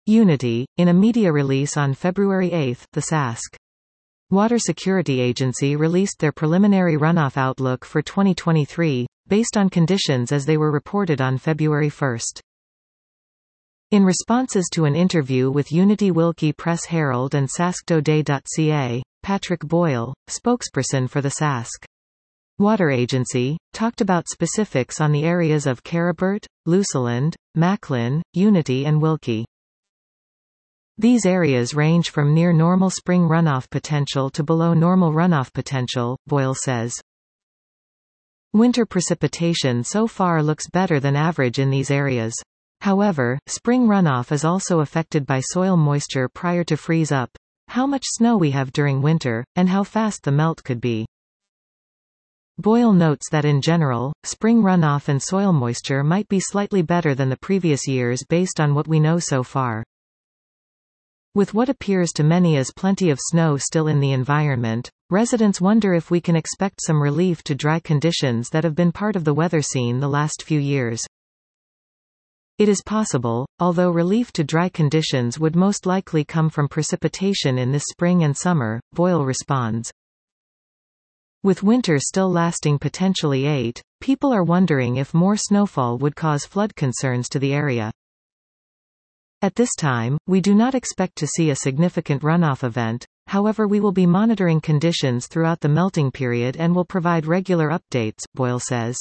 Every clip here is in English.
Unity, in a media release on February 8, the Sask Water Security Agency released their preliminary runoff outlook for 2023, based on conditions as they were reported on February 1. In responses to an interview with Unity Wilkie Press Herald and sasktoday.ca, Patrick Boyle, spokesperson for the Sask Water Agency, talked about specifics on the areas of Caribert, Luseland, Macklin, Unity and Wilkie. These areas range from near normal spring runoff potential to below normal runoff potential, Boyle says. Winter precipitation so far looks better than average in these areas. However, spring runoff is also affected by soil moisture prior to freeze-up, how much snow we have during winter, and how fast the melt could be. Boyle notes that in general, spring runoff and soil moisture might be slightly better than the previous years based on what we know so far. With what appears to many as plenty of snow still in the environment, residents wonder if we can expect some relief to dry conditions that have been part of the weather scene the last few years. It is possible, although relief to dry conditions would most likely come from precipitation in this spring and summer, Boyle responds. With winter still lasting potentially 8, people are wondering if more snowfall would cause flood concerns to the area. At this time, we do not expect to see a significant runoff event, however we will be monitoring conditions throughout the melting period and will provide regular updates, Boyle says.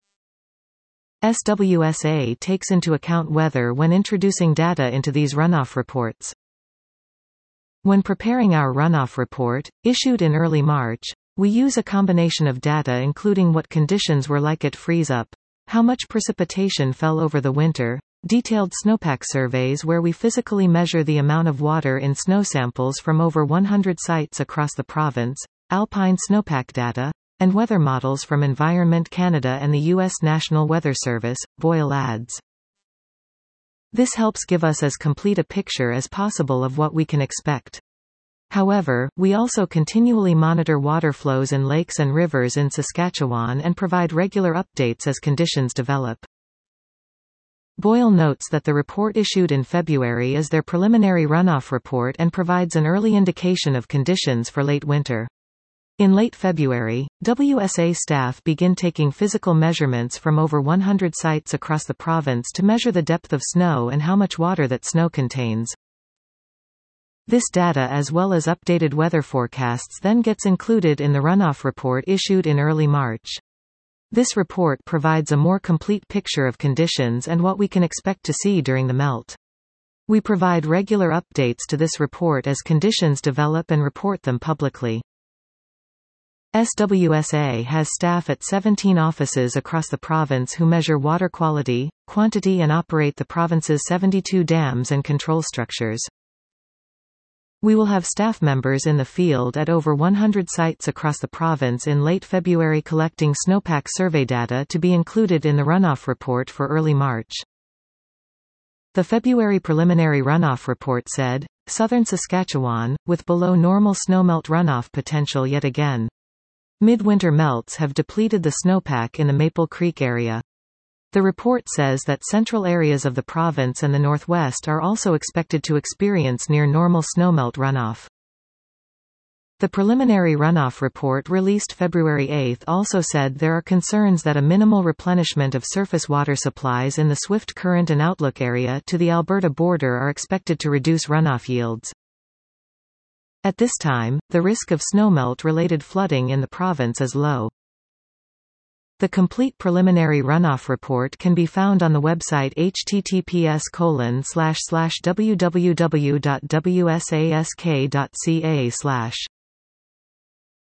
SWSA takes into account weather when introducing data into these runoff reports. When preparing our runoff report, issued in early March, we use a combination of data including what conditions were like at freeze-up, how much precipitation fell over the winter, detailed snowpack surveys where we physically measure the amount of water in snow samples from over 100 sites across the province, alpine snowpack data, and weather models from Environment Canada and the U.S. National Weather Service, Boyle adds. This helps give us as complete a picture as possible of what we can expect. However, we also continually monitor water flows in lakes and rivers in Saskatchewan and provide regular updates as conditions develop. Boyle notes that the report issued in February is their preliminary runoff report and provides an early indication of conditions for late winter. In late February, WSA staff begin taking physical measurements from over 100 sites across the province to measure the depth of snow and how much water that snow contains. This data as well as updated weather forecasts then gets included in the runoff report issued in early March. This report provides a more complete picture of conditions and what we can expect to see during the melt. We provide regular updates to this report as conditions develop and report them publicly. SWSA has staff at 17 offices across the province who measure water quality, quantity and operate the province's 72 dams and control structures. We will have staff members in the field at over 100 sites across the province in late February collecting snowpack survey data to be included in the runoff report for early March. The February preliminary runoff report said, Southern Saskatchewan, with below normal snowmelt runoff potential yet again. Midwinter melts have depleted the snowpack in the Maple Creek area. The report says that central areas of the province and the northwest are also expected to experience near normal snowmelt runoff. The preliminary runoff report released February 8 also said there are concerns that a minimal replenishment of surface water supplies in the Swift Current and Outlook area to the Alberta border are expected to reduce runoff yields. At this time, the risk of snowmelt-related flooding in the province is low. The complete preliminary runoff report can be found on the website https://www.wsask.ca/.